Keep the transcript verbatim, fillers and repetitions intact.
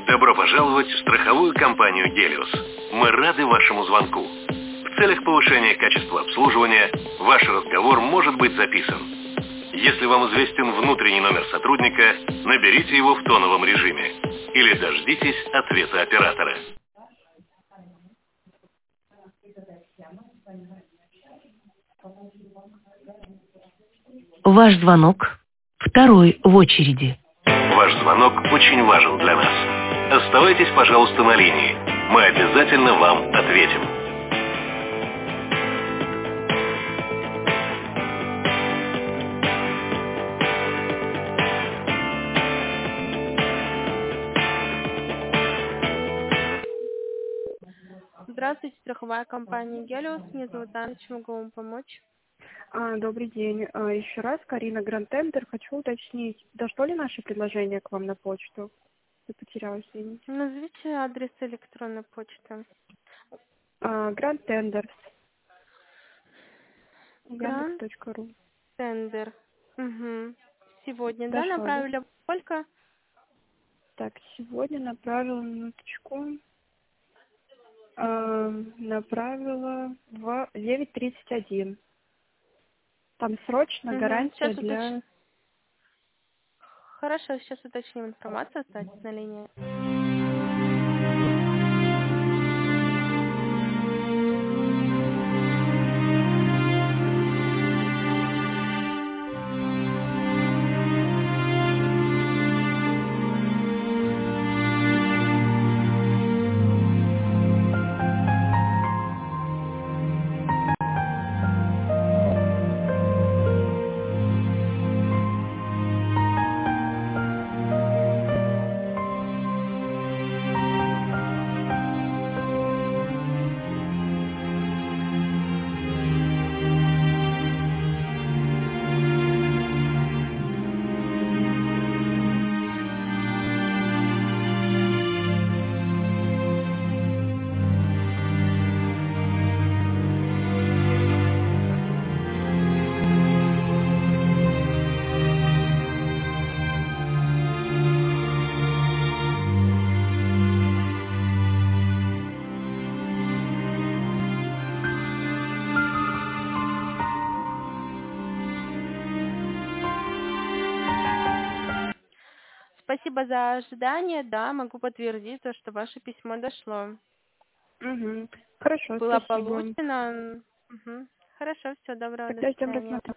Добро пожаловать в страховую компанию «Гелиос». Мы рады вашему звонку. В целях повышения качества обслуживания ваш разговор может быть записан. Если вам известен внутренний номер сотрудника, наберите его в тоновом режиме или дождитесь ответа оператора. Ваш звонок второй в очереди. Ваш звонок очень важен для нас. Оставайтесь, пожалуйста, на линии. Мы обязательно вам ответим. Здравствуйте, страховая компания «Гелиос». Меня зовут Анна, чем могу вам помочь? А, добрый день. А, еще раз, Карина, Гранд Тендер. Хочу уточнить, дошло ли наше предложение к вам на почту? Я потерялась, извините. Назовите адрес электронной почты. А, Гранд Тендерс. Гранд Яндекс точка ру. Тендер. Угу. Сегодня, да, Дошло, направили? да? Сколько? Так, сегодня направила минуточку. А, направила в девять тридцать один. Там срочно Угу. гарантия Сейчас для... уточним. Хорошо, сейчас уточним информацию, оставайтесь на линии. Спасибо за ожидание. Да, могу подтвердить то, что ваше письмо дошло. Угу. Хорошо, Было спасибо. получено. Угу. Хорошо, все, доброго, до Тогда ждем свидания. рассмотрения.